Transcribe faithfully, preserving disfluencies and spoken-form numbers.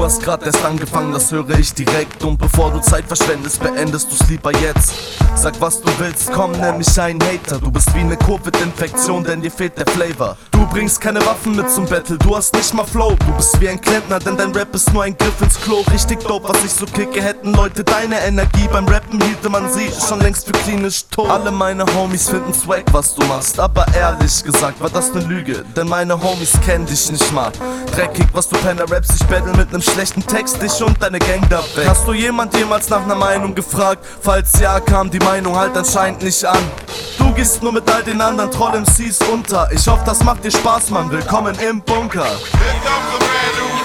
hast grad erst angefangen, das höre ich direkt. Und bevor du Zeit verschwendest, beendest du's lieber jetzt. Sag was du willst, komm, nenn mich einen Hater. Du bist wie ne Covid-Infektion, denn dir fehlt der Flavor. Du bringst keine Waffen mit zum Battle, du hast nicht mal Flow. Du bist wie ein Klempner, denn dein Rap ist nur ein Griff ins Klo. Richtig dope, was ich so kicke, hätten Leute deine Energie. Beim Rappen hielte man sie schon längst für klinisch tot. Alle meine Homies finden Swag, was du machst, aber ehrlich gesagt war das ne Lüge, denn meine Homies kennen dich nicht mal. Dreckig, was du Penner rappst, ich battle mit nem schlechten Text, dich und deine Gang da weg. Hast du jemand jemals nach ner Meinung gefragt? Falls ja, kam die Meinung halt anscheinend nicht an. Du gehst nur mit all den anderen Troll-M Cs unter. Ich hoffe, das macht dir Spaß, Mann, willkommen im Bunker. Here comes a brand new